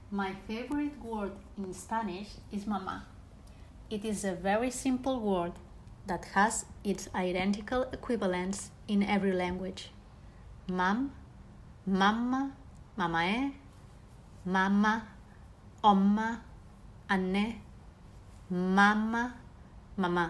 My favorite word in Spanish is mamá. It is a very simple word that has its identical equivalents in every language. Mam, mamma, mamae, mama, omma, anne, mama, mama.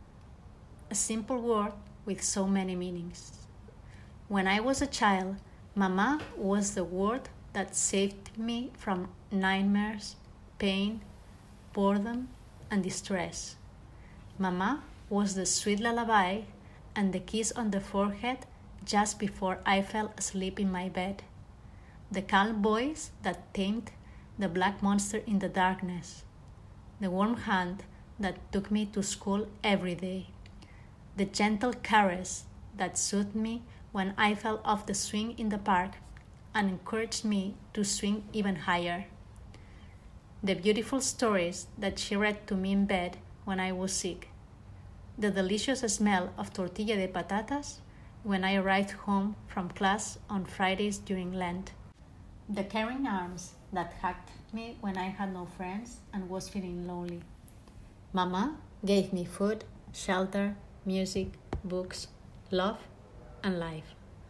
A simple word with so many meanings. When I was a child, mama was the word that saved me from nightmares, pain, boredom, and distress. Mama was the sweet lullaby and the kiss on the forehead just before I fell asleep in my bed. The calm voice that tamed the black monster in the darkness. The warm hand that took me to school every day. The gentle caress that soothed me when I fell off the swing in the park and encouraged me to swing even higher. The beautiful stories that she read to me in bed when I was sick. The delicious smell of tortilla de patatas when I arrived home from class on Fridays during Lent. The caring arms that hugged me when I had no friends and was feeling lonely. Mama gave me food, shelter, music, books, love, and life.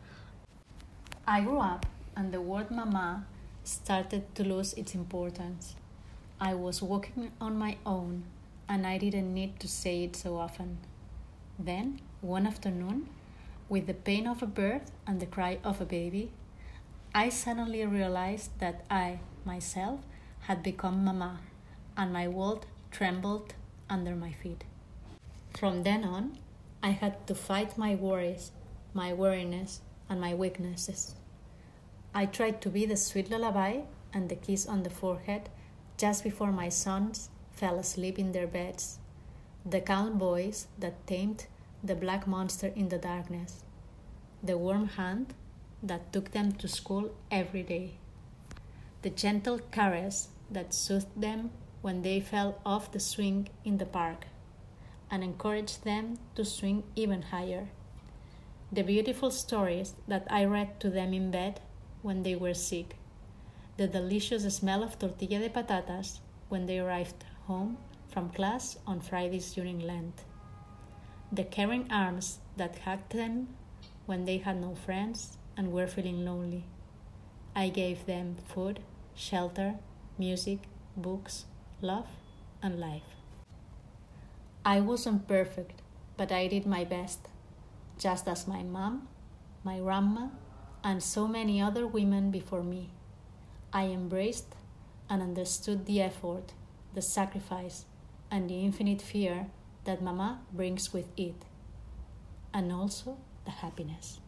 I grew up and the word mama started to lose its importance. I was walking on my own and I didn't need to say it so often. Then, one afternoon, with the pain of a birth and the cry of a baby, I suddenly realized that I, myself, had become mama, and my world trembled under my feet. From then on, I had to fight my worries, my weariness, and my weaknesses. I tried to be the sweet lullaby and the kiss on the forehead just before my sons fell asleep in their beds, the calm voice that tamed the black monster in the darkness, the warm hand that took them to school every day, the gentle caress that soothed them when they fell off the swing in the park and encouraged them to swing even higher, the beautiful stories that I read to them in bed when they were sick, the delicious smell of tortilla de patatas when they arrived home from class on Fridays during Lent, the caring arms that hugged them when they had no friends and were feeling lonely. I gave them food, shelter, music, books, love, and life. I wasn't perfect, but I did my best, just as my mom, my grandma, and so many other women before me. I embraced and understood the effort, the sacrifice, and the infinite fear that mama brings with it, and also the happiness.